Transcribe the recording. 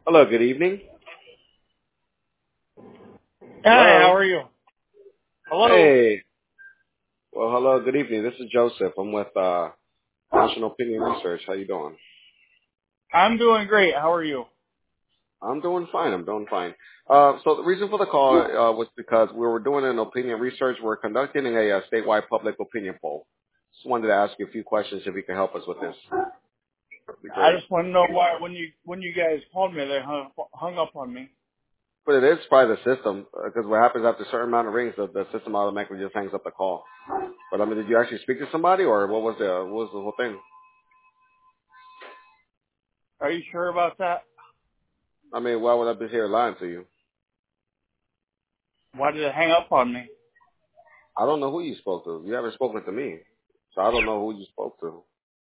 Hello, good evening. Hi, how Hello. are you? Hello. Hey. Well, hello, good evening. This is Joseph. I'm with National Opinion Research. How you doing? I'm doing great. How are you? I'm doing fine. I'm doing fine. So the reason for the call was because we were doing an opinion research. We're conducting a statewide public opinion poll. Just wanted to ask you a few questions if you could help us with this. That'd be I great. just want to know why when you guys called me, they hung up on me. But it is probably the system because what happens after a certain amount of rings, the system automatically just hangs up the call. But I mean, did you actually speak to somebody, or what was the whole thing? Are you sure about that? I mean, why would I be here lying to you? Why did it hang up on me? I don't know who you spoke to. You haven't spoken to me, so I don't know who you spoke to.